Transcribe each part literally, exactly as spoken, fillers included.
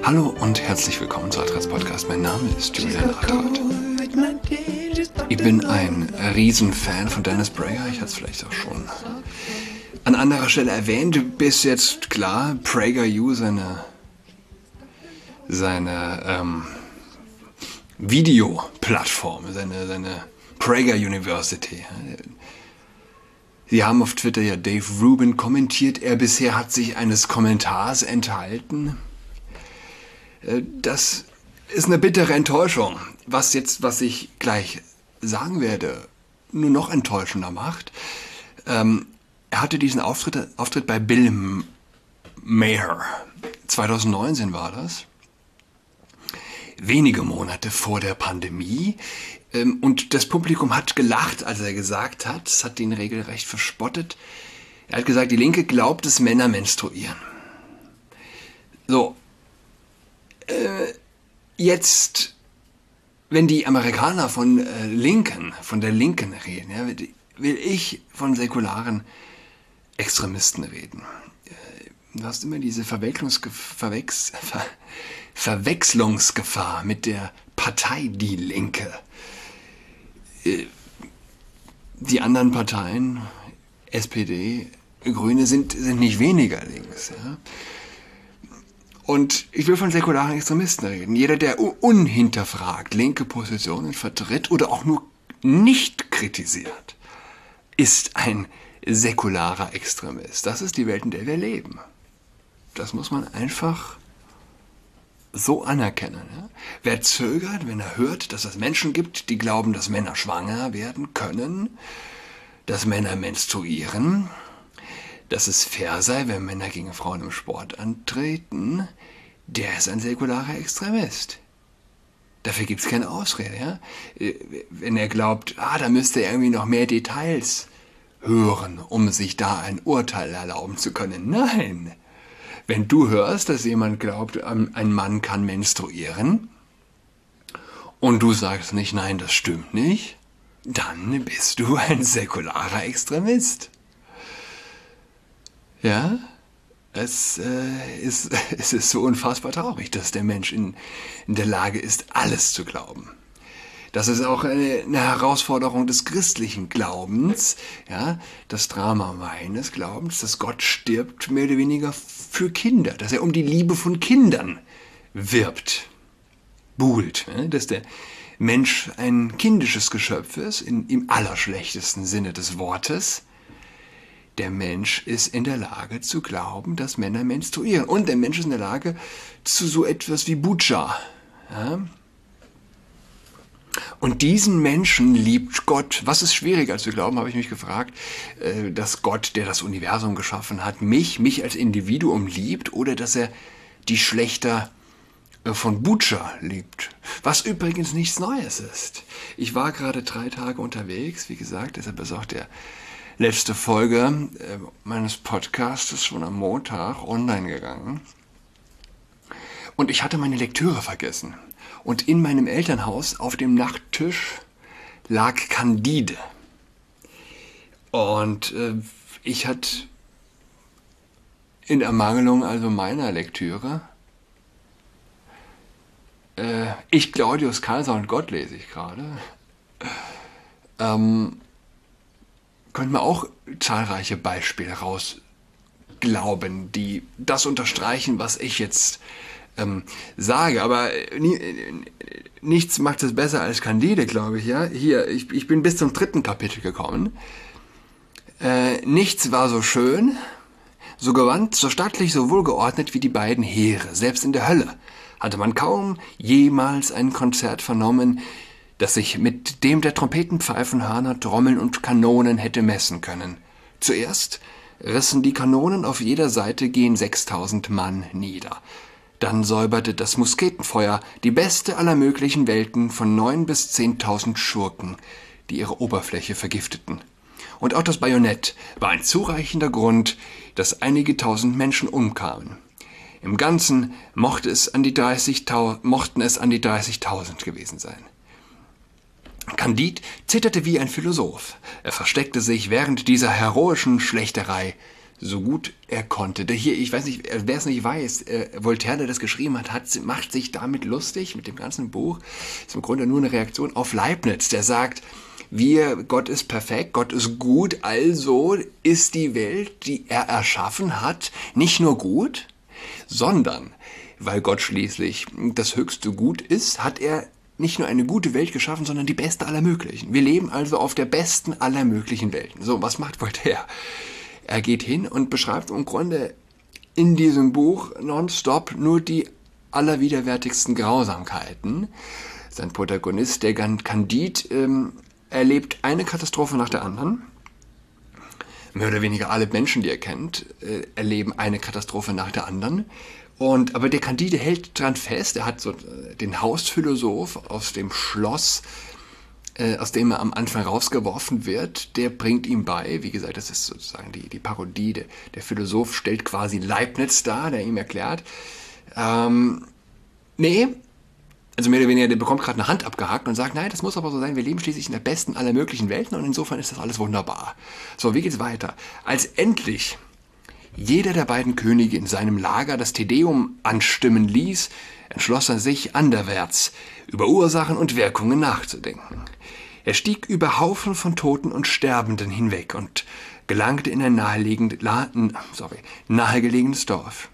Hallo und herzlich willkommen zu Adrats Podcast. Mein Name ist Julian Adrat. Ich bin ein Riesenfan von Dennis Prager. Ich hatte es vielleicht auch schon an anderer Stelle erwähnt. Bis jetzt klar, PragerU, seine, seine ähm, Videoplattform, seine, seine Prager University. Sie haben auf Twitter ja Dave Rubin kommentiert. Er bisher hat sich eines Kommentars enthalten. Das ist eine bittere Enttäuschung, was jetzt, was ich gleich sagen werde, nur noch enttäuschender macht. Ähm, er hatte diesen Auftritt, Auftritt bei Bill Maher. zwanzig neunzehn war das. Wenige Monate vor der Pandemie. Ähm, und das Publikum hat gelacht, als er gesagt hat, es hat ihn regelrecht verspottet. Er hat gesagt, die Linke glaubt, dass Männer menstruieren. So. Äh, jetzt, wenn die Amerikaner von äh, Linken, von der Linken reden, ja, will ich von säkularen Extremisten reden. Äh, du hast immer diese Verwechslungsgef- Verwex- Ver- Verwechslungsgefahr mit der Partei Die Linke. Äh, die anderen Parteien, S P D, Grüne, sind, sind nicht weniger links, ja. Und ich will von säkularen Extremisten reden. Jeder, der unhinterfragt linke Positionen vertritt oder auch nur nicht kritisiert, ist ein säkularer Extremist. Das ist die Welt, in der wir leben. Das muss man einfach so anerkennen. Ja? Wer zögert, wenn er hört, dass es Menschen gibt, die glauben, dass Männer schwanger werden können, dass Männer menstruieren, dass es fair sei, wenn Männer gegen Frauen im Sport antreten, der ist ein säkularer Extremist. Dafür gibt es keine Ausrede. Ja? Wenn er glaubt, ah, da müsste er irgendwie noch mehr Details hören, um sich da ein Urteil erlauben zu können. Nein! Wenn du hörst, dass jemand glaubt, ein Mann kann menstruieren, und du sagst nicht, nein, das stimmt nicht, dann bist du ein säkularer Extremist. Ja, es, äh, ist, es ist so unfassbar traurig, dass der Mensch in, in der Lage ist, alles zu glauben. Das ist auch eine, eine Herausforderung des christlichen Glaubens, ja, das Drama meines Glaubens, dass Gott stirbt mehr oder weniger für Kinder, dass er um die Liebe von Kindern wirbt, buhlt, ja, dass der Mensch ein kindisches Geschöpf ist, in, im allerschlechtesten Sinne des Wortes. Der Mensch ist in der Lage zu glauben, dass Männer menstruieren. Und der Mensch ist in der Lage zu so etwas wie Buddha. Ja? Und diesen Menschen liebt Gott. Was ist schwieriger als zu glauben, habe ich mich gefragt, dass Gott, der das Universum geschaffen hat, mich, mich als Individuum liebt oder dass er die Schlechter von Buddha liebt. Was übrigens nichts Neues ist. Ich war gerade drei Tage unterwegs, wie gesagt, deshalb ist auch der letzte Folge äh, meines Podcasts ist schon am Montag online gegangen. Und ich hatte meine Lektüre vergessen. Und in meinem Elternhaus auf dem Nachttisch lag Candide. Und äh, ich hatte in Ermangelung also meiner Lektüre äh, Ich, Claudius, Kaiser und Gott lese ich gerade. Ähm, Könnte man auch zahlreiche Beispiele rausglauben, die das unterstreichen, was ich jetzt ähm, sage. Aber nie, nichts macht es besser als Candide, glaube ich. Ja, hier, ich, ich bin bis zum dritten Kapitel gekommen. Äh, nichts war so schön, so gewandt, so stattlich, so wohlgeordnet wie die beiden Heere. Selbst in der Hölle hatte man kaum jemals ein Konzert vernommen, das sich mit dem der Trompetenpfeifen, Hörner, Trommeln und Kanonen hätte messen können. Zuerst rissen die Kanonen auf jeder Seite gen sechstausend Mann nieder. Dann säuberte das Musketenfeuer die beste aller möglichen Welten von neun bis zehntausend Schurken, die ihre Oberfläche vergifteten. Und auch das Bajonett war ein zureichender Grund, dass einige tausend Menschen umkamen. Im Ganzen mochte es an die dreißigtausend, mochten es an die dreißigtausend gewesen sein. Candide zitterte wie ein Philosoph. Er versteckte sich während dieser heroischen Schlächterei so gut er konnte. Der hier, ich weiß nicht, wer es nicht weiß, äh, Voltaire, der das geschrieben hat, hat, macht sich damit lustig, mit dem ganzen Buch. Ist im Grunde nur eine Reaktion auf Leibniz, der sagt, wir, Gott ist perfekt, Gott ist gut, also ist die Welt, die er erschaffen hat, nicht nur gut, sondern, weil Gott schließlich das höchste Gut ist, hat er nicht nur eine gute Welt geschaffen, sondern die beste aller möglichen. Wir leben also auf der besten aller möglichen Welten. So, was macht Voltaire? Er geht hin und beschreibt im Grunde in diesem Buch nonstop nur die allerwiderwärtigsten Grausamkeiten. Sein Protagonist, der Candide, ähm, erlebt eine Katastrophe nach der anderen. Mehr oder weniger alle Menschen, die er kennt, äh, erleben eine Katastrophe nach der anderen. Und, aber der Candide hält dran fest, er hat so äh, den Hausphilosoph aus dem Schloss, äh, aus dem er am Anfang rausgeworfen wird, der bringt ihm bei, wie gesagt, das ist sozusagen die, die Parodie, der, der Philosoph stellt quasi Leibniz dar, der ihm erklärt, ähm, nee, also mehr oder weniger, der bekommt gerade eine Hand abgehackt und sagt, nein, das muss aber so sein, wir leben schließlich in der besten aller möglichen Welten und insofern ist das alles wunderbar. So, wie geht's weiter? Als endlich jeder der beiden Könige in seinem Lager das Tedeum anstimmen ließ, entschloss er sich, anderwärts über Ursachen und Wirkungen nachzudenken. Er stieg über Haufen von Toten und Sterbenden hinweg und gelangte in ein nahelegend, la, sorry, nahegelegenes Dorf.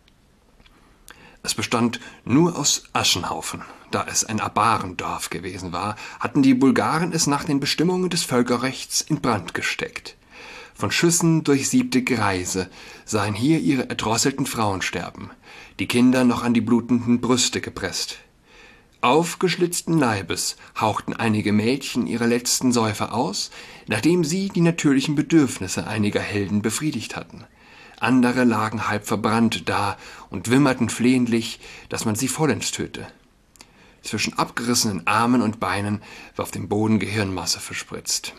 Es bestand nur aus Aschenhaufen. Da es ein Abarendorf gewesen war, hatten die Bulgaren es nach den Bestimmungen des Völkerrechts in Brand gesteckt. Von Schüssen durchsiebte Greise sahen hier ihre erdrosselten Frauen sterben, die Kinder noch an die blutenden Brüste gepresst. Aufgeschlitzten Leibes hauchten einige Mädchen ihre letzten Säufe aus, nachdem sie die natürlichen Bedürfnisse einiger Helden befriedigt hatten. Andere lagen halb verbrannt da und wimmerten flehentlich, dass man sie vollends töte. Zwischen abgerissenen Armen und Beinen war auf dem Boden Gehirnmasse verspritzt.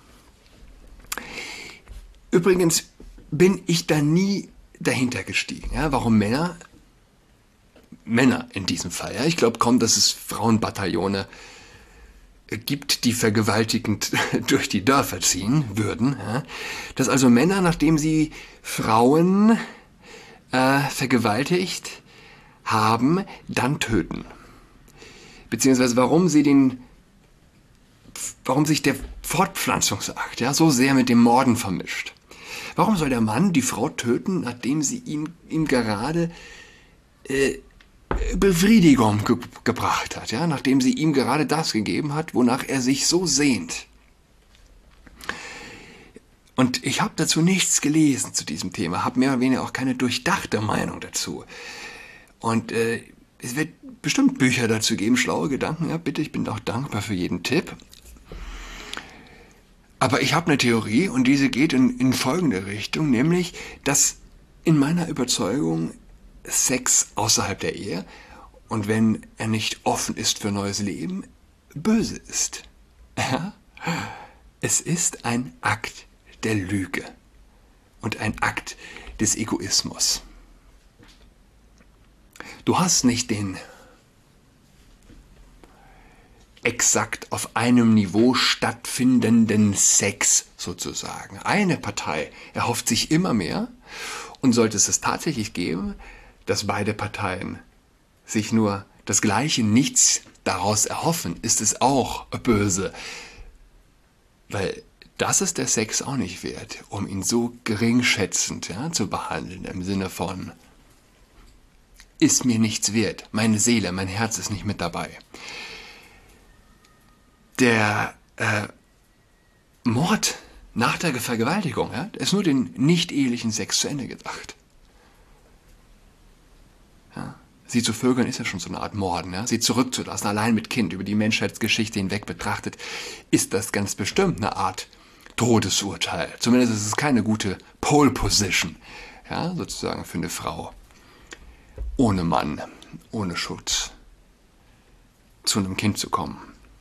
Übrigens bin ich da nie dahinter gestiegen, ja, warum Männer, Männer in diesem Fall, ja, ich glaube kaum, dass es Frauenbataillone gibt, die vergewaltigend durch die Dörfer ziehen würden, ja, dass also Männer, nachdem sie Frauen äh, vergewaltigt haben, dann töten. Beziehungsweise warum sie den, warum sich der Fortpflanzungsakt ja, so sehr mit dem Morden vermischt. Warum soll der Mann die Frau töten, nachdem sie ihm, ihm gerade äh, Befriedigung ge- gebracht hat, ja? Nachdem sie ihm gerade das gegeben hat, wonach er sich so sehnt? Und ich habe dazu nichts gelesen zu diesem Thema, habe mehr oder weniger auch keine durchdachte Meinung dazu. Und äh, es wird bestimmt Bücher dazu geben, schlaue Gedanken, ja, bitte, ich bin auch dankbar für jeden Tipp. Aber ich habe eine Theorie und diese geht in, in folgende Richtung, nämlich, dass in meiner Überzeugung Sex außerhalb der Ehe und wenn er nicht offen ist für neues Leben, böse ist. Ja? Es ist ein Akt der Lüge und ein Akt des Egoismus. Du hast nicht den exakt auf einem Niveau stattfindenden Sex sozusagen. Eine Partei erhofft sich immer mehr und sollte es es tatsächlich geben, dass beide Parteien sich nur das gleiche Nichts daraus erhoffen, ist es auch böse. Weil das ist der Sex auch nicht wert, um ihn so geringschätzend ja, zu behandeln, im Sinne von ist mir nichts wert, meine Seele, mein Herz ist nicht mit dabei. Der äh, Mord nach der Vergewaltigung ja, ist nur den nicht-ehelichen Sex zu Ende gedacht. Ja, sie zu vögeln ist ja schon so eine Art Morden. Ja? Sie zurückzulassen, allein mit Kind, über die Menschheitsgeschichte hinweg betrachtet, ist das ganz bestimmt eine Art Todesurteil. Zumindest ist es keine gute Pole Position, ja, sozusagen für eine Frau. Ohne Mann, ohne Schutz, zu einem Kind zu kommen.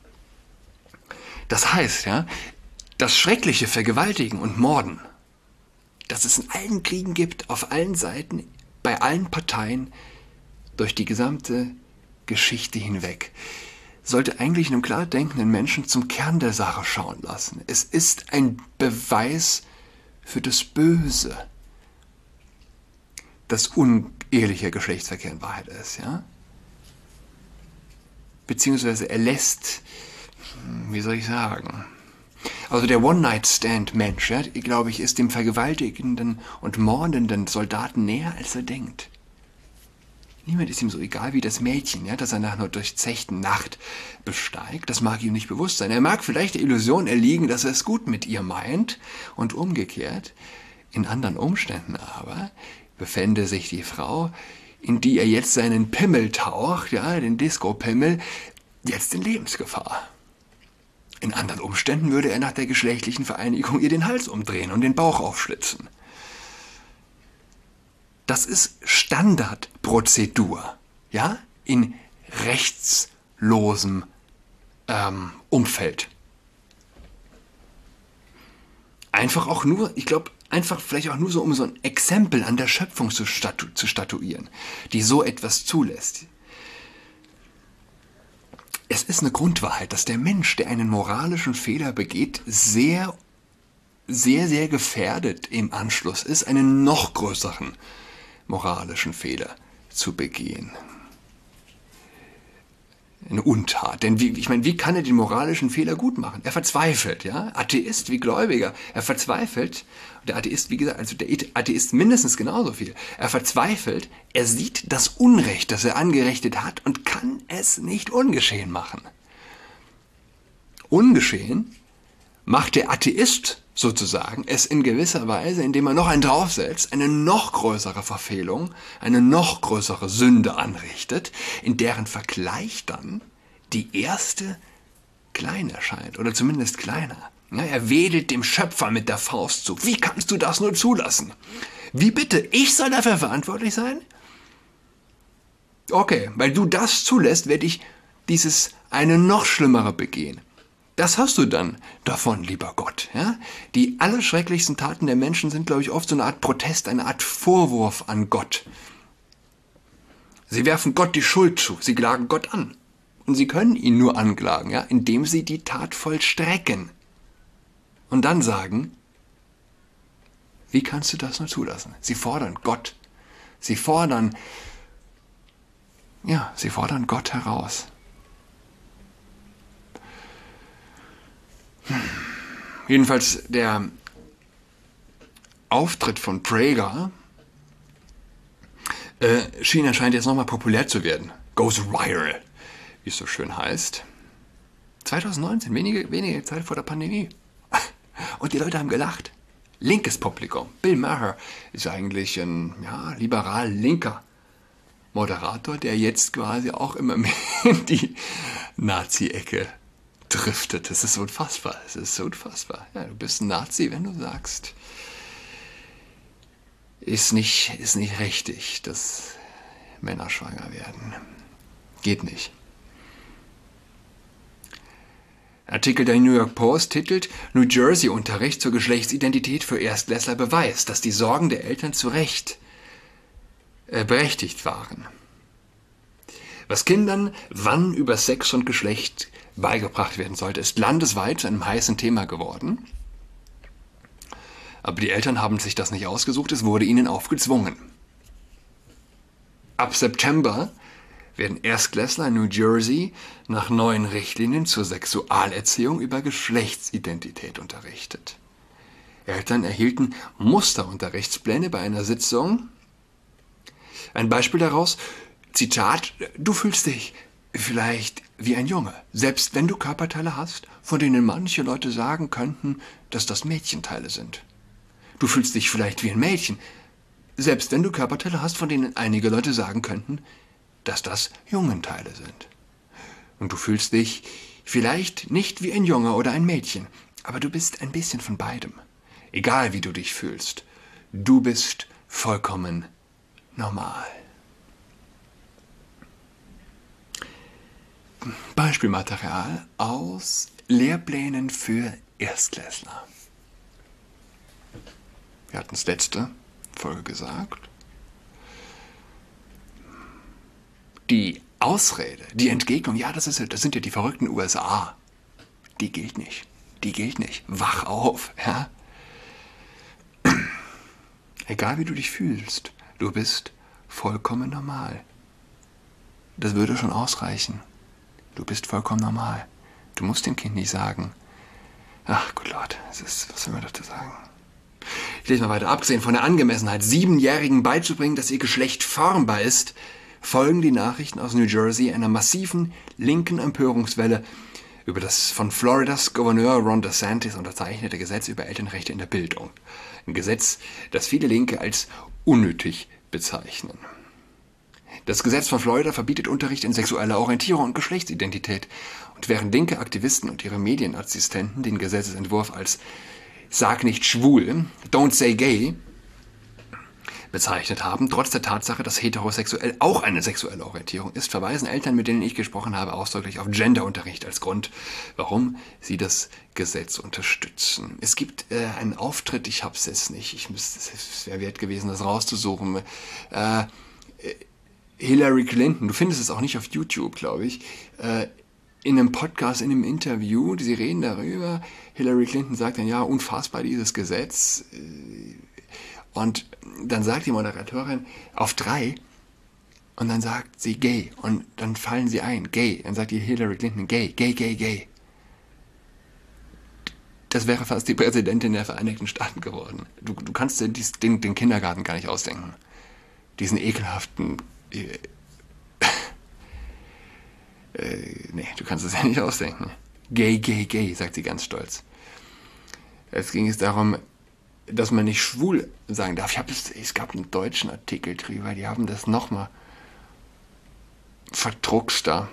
Das heißt, ja, das schreckliche Vergewaltigen und Morden, das es in allen Kriegen gibt, auf allen Seiten, bei allen Parteien, durch die gesamte Geschichte hinweg, sollte eigentlich einem klar denkenden Menschen zum Kern der Sache schauen lassen. Es ist ein Beweis für das Böse, dass unehelicher Geschlechtsverkehr in Wahrheit ist, ja? Beziehungsweise er lässt, wie soll ich sagen, also der One-Night-Stand-Mensch, ja, glaube ich, ist dem vergewaltigenden und mordenden Soldaten näher, als er denkt. Niemand ist ihm so egal wie das Mädchen, ja, das er nach einer durchzechten Nacht besteigt. Das mag ihm nicht bewusst sein. Er mag vielleicht der Illusion erliegen, dass er es gut mit ihr meint und umgekehrt. In anderen Umständen aber befände sich die Frau, in die er jetzt seinen Pimmel taucht, ja, den Disco-Pimmel, jetzt in Lebensgefahr. In anderen Umständen würde er nach der geschlechtlichen Vereinigung ihr den Hals umdrehen und den Bauch aufschlitzen. Das ist Standardprozedur, ja, in rechtslosem ähm, Umfeld. Einfach auch nur, ich glaube, einfach vielleicht auch nur so, um so ein Exempel an der Schöpfung zu, statu zu statuieren, die so etwas zulässt. Es ist eine Grundwahrheit, dass der Mensch, der einen moralischen Fehler begeht, sehr, sehr, sehr gefährdet im Anschluss ist, einen noch größeren moralischen Fehler zu begehen. Eine Untat. Denn wie, ich meine, wie kann er den moralischen Fehler gut machen? Er verzweifelt, ja? Atheist wie Gläubiger. Er verzweifelt. Der Atheist, wie gesagt, also der Atheist mindestens genauso viel. Er verzweifelt, er sieht das Unrecht, das er angerichtet hat und kann es nicht ungeschehen machen. Ungeschehen macht der Atheist sozusagen es in gewisser Weise, indem er noch einen draufsetzt, eine noch größere Verfehlung, eine noch größere Sünde anrichtet, in deren Vergleich dann die erste klein erscheint oder zumindest kleiner. Ja, er wedelt dem Schöpfer mit der Faust zu. Wie kannst du das nur zulassen? Wie bitte? Ich soll dafür verantwortlich sein? Okay, weil du das zulässt, werde ich dieses eine noch schlimmere begehen. Das hast du dann davon, lieber Gott. Ja? Die allerschrecklichsten Taten der Menschen sind, glaube ich, oft so eine Art Protest, eine Art Vorwurf an Gott. Sie werfen Gott die Schuld zu, sie klagen Gott an. Und sie können ihn nur anklagen, ja, indem sie die Tat vollstrecken. Und dann sagen, wie kannst du das nur zulassen? Sie fordern Gott. Sie fordern, ja, sie fordern Gott heraus. Hm. Jedenfalls der Auftritt von Prager äh, schien anscheinend jetzt nochmal populär zu werden. Goes viral, wie es so schön heißt. zwanzig neunzehn, wenige, wenige Zeit vor der Pandemie. Und die Leute haben gelacht. Linkes Publikum. Bill Maher ist eigentlich ein ja, liberal-linker Moderator, der jetzt quasi auch immer mehr in die Nazi-Ecke driftet. Das ist unfassbar. Das ist unfassbar. Ja, du bist ein Nazi, wenn du sagst, ist nicht, ist nicht richtig, dass Männer schwanger werden. Geht nicht. Artikel der New York Post titelt New Jersey Unterricht zur Geschlechtsidentität für Erstklässler beweist, dass die Sorgen der Eltern zu Recht äh, berechtigt waren. Was Kindern wann über Sex und Geschlecht beigebracht werden sollte, ist landesweit zu einem heißen Thema geworden. Aber die Eltern haben sich das nicht ausgesucht, es wurde ihnen aufgezwungen. Ab September werden Erstklässler in New Jersey nach neuen Richtlinien zur Sexualerziehung über Geschlechtsidentität unterrichtet. Eltern erhielten Musterunterrichtspläne bei einer Sitzung. Ein Beispiel daraus, Zitat, du fühlst dich vielleicht wie ein Junge, selbst wenn du Körperteile hast, von denen manche Leute sagen könnten, dass das Mädchenteile sind. Du fühlst dich vielleicht wie ein Mädchen, selbst wenn du Körperteile hast, von denen einige Leute sagen könnten, dass das Jungenteile sind. Und du fühlst dich vielleicht nicht wie ein Junge oder ein Mädchen, aber du bist ein bisschen von beidem. Egal wie du dich fühlst, du bist vollkommen normal. Beispielmaterial aus Lehrplänen für Erstklässler. Wir hatten es letzte Folge gesagt. Die Ausrede, die Entgegnung, ja, das, ist, das sind ja die verrückten U S A, die gilt nicht. Die gilt nicht. Wach auf, ja. Egal wie du dich fühlst, Du bist vollkommen normal. Das würde schon ausreichen. Du bist vollkommen normal. Du musst dem Kind nicht sagen, ach gut Lord, es ist, was soll man dazu sagen? Ich lese mal weiter. Abgesehen von der Angemessenheit, Siebenjährigen beizubringen, dass ihr Geschlecht formbar ist, folgen die Nachrichten aus New Jersey einer massiven linken Empörungswelle über das von Floridas Gouverneur Ron DeSantis unterzeichnete Gesetz über Elternrechte in der Bildung. Ein Gesetz, das viele Linke als unnötig bezeichnen. Das Gesetz von Florida verbietet Unterricht in sexueller Orientierung und Geschlechtsidentität. Und während linke Aktivisten und ihre Medienassistenten den Gesetzesentwurf als Sag nicht schwul, don't say gay, bezeichnet haben, trotz der Tatsache, dass heterosexuell auch eine sexuelle Orientierung ist, verweisen Eltern, mit denen ich gesprochen habe, ausdrücklich auf Genderunterricht als Grund, warum sie das Gesetz unterstützen. Es gibt äh, einen Auftritt, ich hab's jetzt nicht, ich müsste, es wäre wert gewesen, das rauszusuchen, äh, Hillary Clinton, du findest es auch nicht auf YouTube, glaube ich, äh, in einem Podcast, in einem Interview, sie reden darüber, Hillary Clinton sagt dann, ja, unfassbar dieses Gesetz, und dann sagt die Moderatorin auf drei, und dann sagt sie gay, und dann fallen sie ein, gay, dann sagt die Hillary Clinton gay, gay, gay, gay. Das wäre fast die Präsidentin der Vereinigten Staaten geworden. Du, du kannst dir dies, den, den Kindergarten gar nicht ausdenken. Diesen ekelhaften... Äh, äh, nee, du kannst es ja nicht ausdenken. Gay, gay, gay, sagt sie ganz stolz. Es ging es darum, dass man nicht schwul sagen darf. Ich hab es, es gab einen deutschen Artikel drüber, die haben das nochmal verdruckst da.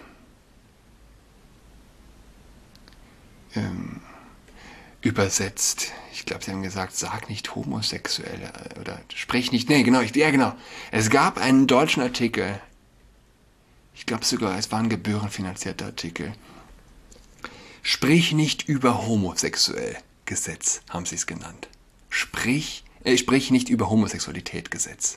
Ähm, übersetzt. Ich glaube, sie haben gesagt, sag nicht homosexuell oder sprich nicht. Nee, genau, ich, ja genau. Es gab einen deutschen Artikel. Ich glaube sogar, es war ein gebührenfinanzierter Artikel. Sprich nicht über homosexuell Gesetz, haben sie es genannt. Sprich, äh, sprich nicht über Homosexualität Gesetz.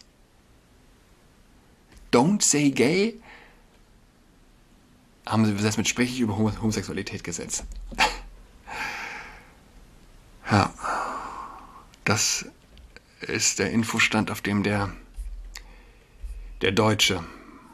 Don't say gay, haben sie übersetzt mit sprich ich über Homosexualität Gesetz. Ja, das ist der Infostand, auf dem der, der Deutsche,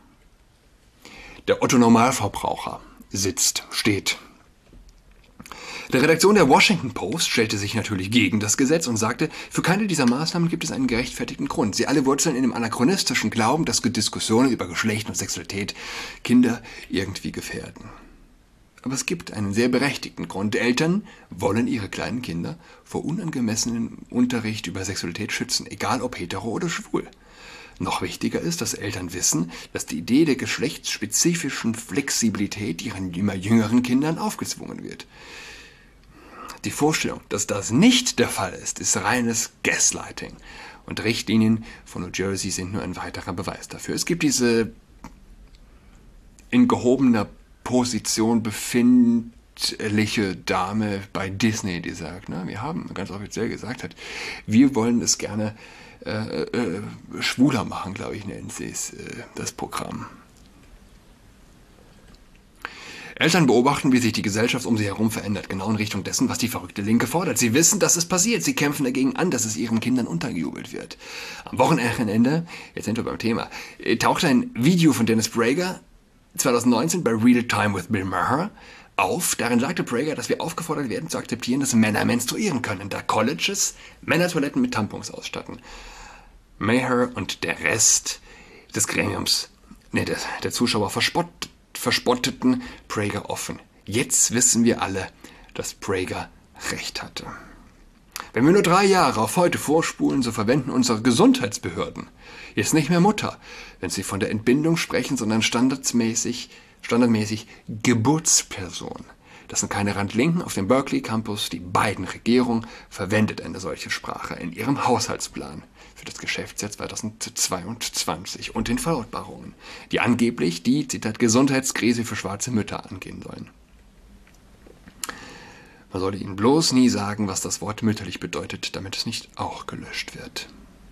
der Otto-Normalverbraucher sitzt, steht. Die Redaktion der Washington Post stellte sich natürlich gegen das Gesetz und sagte, für keine dieser Maßnahmen gibt es einen gerechtfertigten Grund. Sie alle wurzeln in dem anachronistischen Glauben, dass Diskussionen über Geschlecht und Sexualität Kinder irgendwie gefährden. Aber es gibt einen sehr berechtigten Grund. Eltern wollen ihre kleinen Kinder vor unangemessenem Unterricht über Sexualität schützen, egal ob hetero oder schwul. Noch wichtiger ist, dass Eltern wissen, dass die Idee der geschlechtsspezifischen Flexibilität ihren immer jüngeren Kindern aufgezwungen wird. Die Vorstellung, dass das nicht der Fall ist, ist reines Gaslighting. Und Richtlinien von New Jersey sind nur ein weiterer Beweis dafür. Es gibt diese in gehobener Position befindliche Dame bei Disney, die sagt, na, wir haben ganz offiziell gesagt hat, wir wollen es gerne äh, äh, schwuler machen, glaube ich, nennen sie es, äh, das Programm. Eltern beobachten, wie sich die Gesellschaft um sie herum verändert, genau in Richtung dessen, was die verrückte Linke fordert. Sie wissen, dass es passiert. Sie kämpfen dagegen an, dass es ihren Kindern untergejubelt wird. Am Wochenende, jetzt sind wir beim Thema, tauchte ein Video von Dennis Prager zwanzig neunzehn bei Real Time with Bill Maher auf. Darin sagte Prager, dass wir aufgefordert werden zu akzeptieren, dass Männer menstruieren können, da Colleges Männertoiletten mit Tampons ausstatten. Maher und der Rest des Gremiums, ne, der, der Zuschauer verspott, verspotteten Prager offen. Jetzt wissen wir alle, dass Prager recht hatte. Wenn wir nur drei Jahre auf heute vorspulen, so verwenden unsere Gesundheitsbehörden jetzt nicht mehr Mutter, wenn sie von der Entbindung sprechen, sondern standardmäßig, standardmäßig Geburtsperson. Das sind keine Randlinken auf dem Berkeley Campus. Die Biden-Regierung verwendet eine solche Sprache in ihrem Haushaltsplan für das Geschäftsjahr zweitausendzweiundzwanzig und den Verlautbarungen, die angeblich die, Zitat, Gesundheitskrise für schwarze Mütter angehen sollen. Man sollte ihnen bloß nie sagen, was das Wort mütterlich bedeutet, damit es nicht auch gelöscht wird.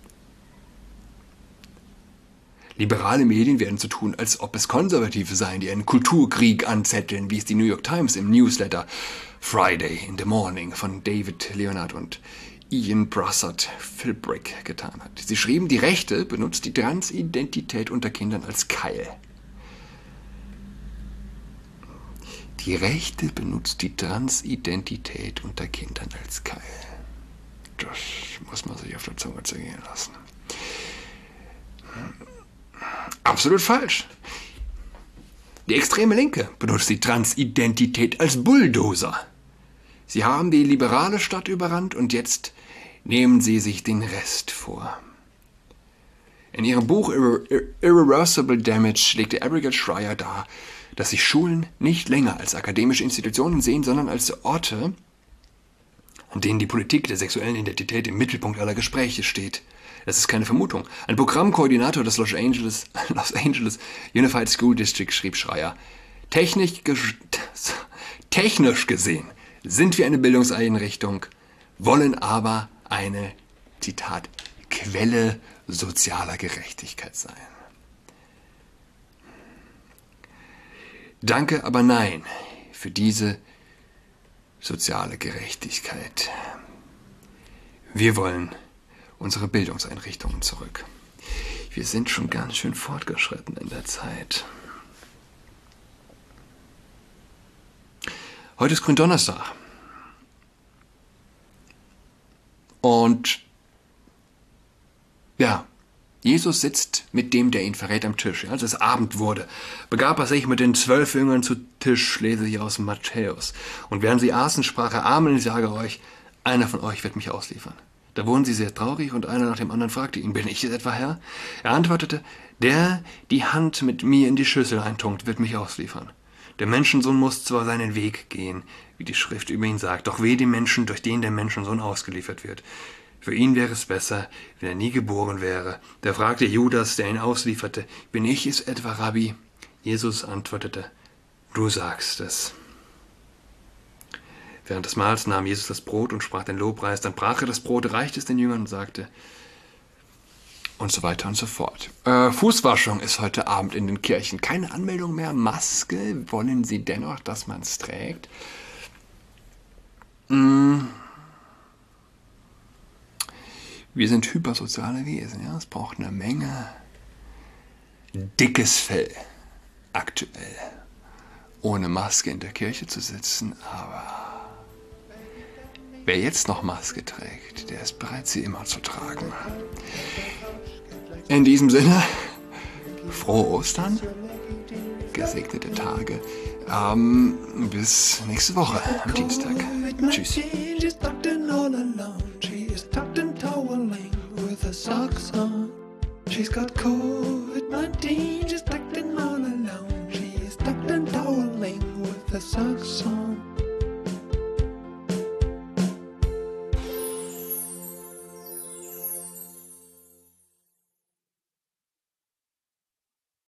Liberale Medien werden so tun, als ob es Konservative seien, die einen Kulturkrieg anzetteln, wie es die New York Times im Newsletter Friday in the Morning von David Leonard und Ian Brassard Philbrick getan hat. Sie schrieben, die Rechte benutzt die Transidentität unter Kindern als Keil. Die Rechte benutzt die Transidentität unter Kindern als Keil. Das muss man sich auf der Zunge zergehen lassen. Absolut falsch. Die extreme Linke benutzt die Transidentität als Bulldozer. Sie haben die liberale Stadt überrannt und jetzt nehmen sie sich den Rest vor. In ihrem Buch Irre Irreversible Damage legte Abigail Shrier dar, dass sich Schulen nicht länger als akademische Institutionen sehen, sondern als Orte, an denen die Politik der sexuellen Identität im Mittelpunkt aller Gespräche steht. Das ist keine Vermutung. Ein Programmkoordinator des Los Angeles, Los Angeles Unified School District schrieb Shrier, technisch, technisch gesehen sind wir eine Bildungseinrichtung, wollen aber eine, Zitat, Quelle sozialer Gerechtigkeit sein. Danke, aber nein für diese soziale Gerechtigkeit. Wir wollen unsere Bildungseinrichtungen zurück. Wir sind schon ganz schön fortgeschritten in der Zeit. Heute ist Gründonnerstag. Und ja, Jesus sitzt mit dem, der ihn verrät, am Tisch. Als es Abend wurde, begab er sich mit den zwölf Jüngern zu Tisch, lese ich aus Matthäus. Und während sie aßen, sprach er, Amen, ich sage euch, einer von euch wird mich ausliefern. Da wurden sie sehr traurig und einer nach dem anderen fragte ihn, bin ich es etwa, Herr? Er antwortete, der die Hand mit mir in die Schüssel eintunkt, wird mich ausliefern. Der Menschensohn muss zwar seinen Weg gehen, wie die Schrift über ihn sagt, doch weh dem Menschen, durch den der Menschensohn ausgeliefert wird. Für ihn wäre es besser, wenn er nie geboren wäre. Da fragte Judas, der ihn auslieferte, bin ich es etwa, Rabbi? Jesus antwortete, du sagst es. Während des Mahls nahm Jesus das Brot und sprach den Lobpreis, dann brach er das Brot, reichte es den Jüngern und sagte, und so weiter und so fort. Äh, Fußwaschung ist heute Abend in den Kirchen. Keine Anmeldung mehr. Maske. Wollen Sie dennoch, dass man es trägt? Mm. Wir sind hypersoziale Wesen. Ja? Es braucht eine Menge dickes Fell. Aktuell. Ohne Maske in der Kirche zu sitzen. Aber wer jetzt noch Maske trägt, der ist bereit, sie immer zu tragen. In diesem Sinne, frohe Ostern, gesegnete Tage, ähm, bis nächste Woche am Dienstag. Tschüss. She's got COVID nineteen, she's tucked in all alone. She is tucked and toweling with her socks on.